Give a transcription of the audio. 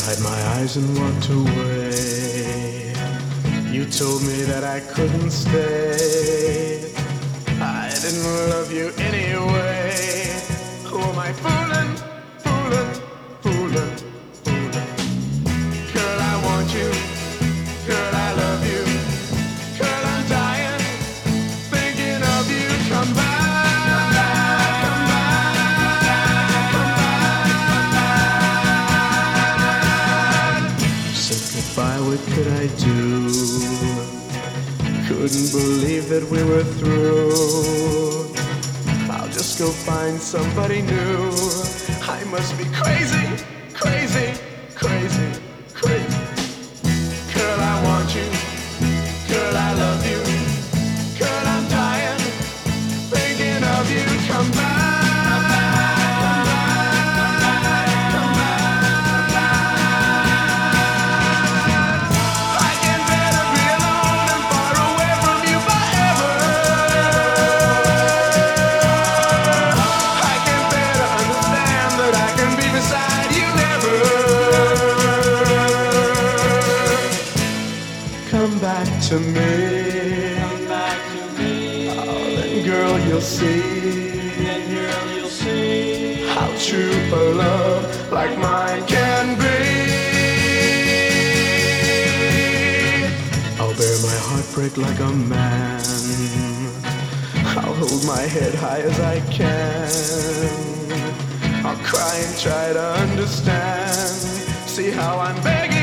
Cried my eyes and walked away. You told me that I couldn't stay. I didn't love you anyway. Who am I fooling, fooling, fooling, fooling? Girl, I want you. Girl, I love you. Girl, I'm dying, thinking of you. Come back. What could I do? Couldn't believe that we were through. I'll just go find somebody new. I must be crazy, crazy, crazy, crazy. Girl, I want you. Girl, I love you. Girl, I'm dying, thinking of you. Come back. Come back to me. Come back to me. Oh, then girl, you'll see. Then girl, you'll see how true a love like mine can be. I'll bear my heartbreak like a man. I'll hold my head high as I can. I'll cry and try to understand. See how I'm begging.